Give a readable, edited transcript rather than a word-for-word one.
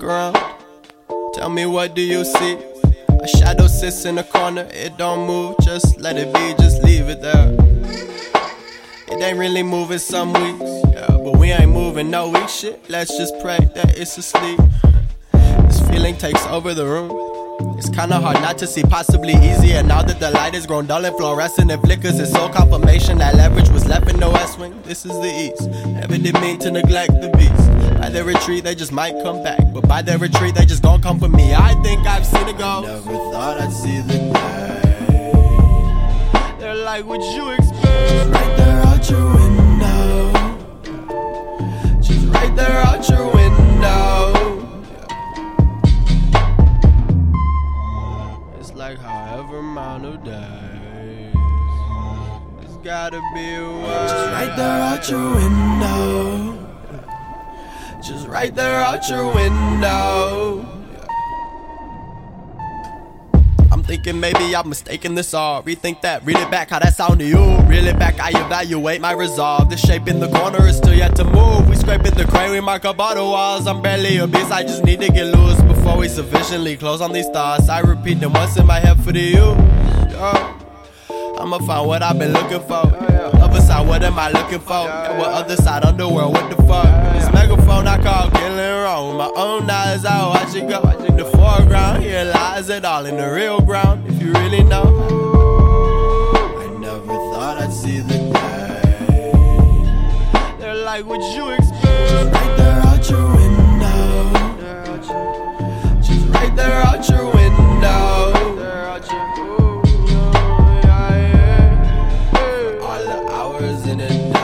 look around. Tell me, what do you see? A shadow sits in the corner, it don't move, just let it be, just leave it there. It ain't really moving some weeks, yeah, but we ain't moving no weak shit. Let's just pray that it's asleep. This feeling takes over the room. It's kinda hard not to see, possibly easier now that the light has grown dull and fluorescent. It flickers, it's sole confirmation that leverage was left in the west wing. This is the east, never did mean to neglect the beast. By their retreat, they just might come back, but by their retreat, they just gon' come for me. I think I've seen it go. Never thought I'd see the day. They're like, what you expect? Just right there out your window. Just right there out your window. It's like however amount of days. It's gotta be a way. Just right there out your window. Just right there out your window. I'm thinking maybe I'm mistaken this all. Rethink that, read it back, how that sound to you. Reel it back, I evaluate my resolve. The shape in the corner is still yet to move. We scrape at the crane, we mark up all the walls. I'm barely a beast, I just need to get loose before we sufficiently close on these thoughts. I repeat them once in my head for the you. I'ma find what I've been looking for. Other side, what am I looking for? Yeah, what other side, underworld, what the fuck? This megaphone I call killing wrong. With my own eyes, I watch it go. In the foreground, here lies it all in the real ground. If you really know, I never thought I'd see the day. They're like, what you expect? Just right there out your window. Just right there out your window. In the